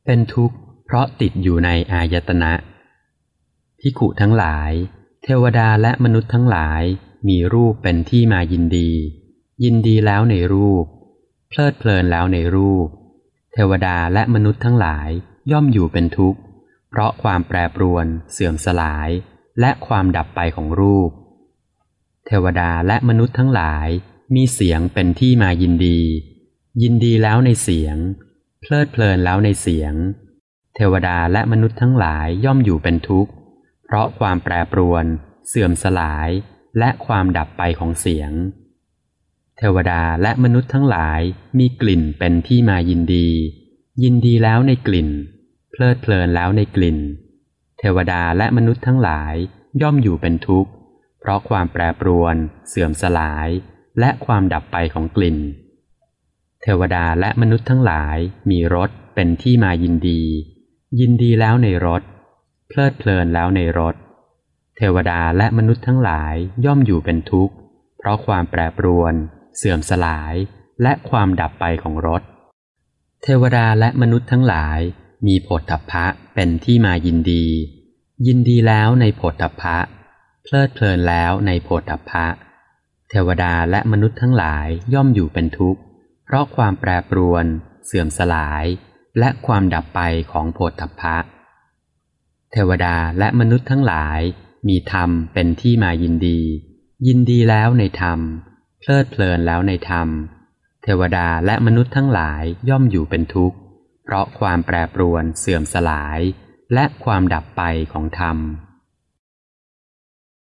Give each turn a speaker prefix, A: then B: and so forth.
A: เป็นทุกข์เพราะติดอยู่ในอายตนะภิกขุทั้งหลายเทวดาและมนุษย์ทั้งหลายมีรูปเป็นที่มายินดียินดีแล้วในรูปเพลิดเพลินแล้วในรูปเทวดาและมนุษย์ทั้งหลายย่อมอยู่เป็นทุกข์เพราะความแปรปรวนเสื่อมสลายและความดับไปของรูปเทวดาและมนุษย์ทั้งหลายมีเสียงเป็นที่มายินดียินดีแล้วในเสียงเพลิดเพลินแล้วในเสียงเทวดาและมนุษย์ทั้งหลายย่อมอยู่เป็นทุกข์เพราะความแปรปรวนเสื่อมสลายและความดับไปของเสียงเทวดาและมนุษย์ทั้งหลายมีกลิ่นเป็นที่มายินดียินดีแล้วในกลิ่นเพลิดเพลินแล้วในกลิ่นเทวดาและมนุษย์ทั้งหลายย่อมอยู่เป็นทุกข์เพราะความแปรปรวนเสื่อมสลายและความดับไปของกลิ่นเทวดาและมนุษย์ทั้งหลายมีรสเป็นที่มายินดียินดีแล้วในรสเพลิดเพลินแล้วในรสเทวดาและมนุษย์ทั้งหลายย่อมอยู่เป็นทุกข์เพราะความแปรปรวนเสื่อมสลายและความดับไปของรสเทวดาและมนุษย์ทั้งหลายมีโผฏฐัพพะเป็นที่มายินดียินดีแล้วในโผฏฐัพพะเพลิดเพลินแล้วในโผฏฐัพพะเทวดาและมนุษย์ทั้งหลายย่อมอยู่เป็นทุกข์เพราะความแปรปรวนเสื่อมสลายและความดับไปของโผฏฐัพพะเทวดาและมนุษย์ทั้งหลายมีธรรมเป็นที่มายินดียินดีแล้วในธรรมเพลิดเพลินแล้วในธรรมเทวดาและมนุษย์ทั้งหลายย่อมอยู่เป็นทุกข์เพราะความแปรปรวนเสื่อมสลายและความดับไปของธรรม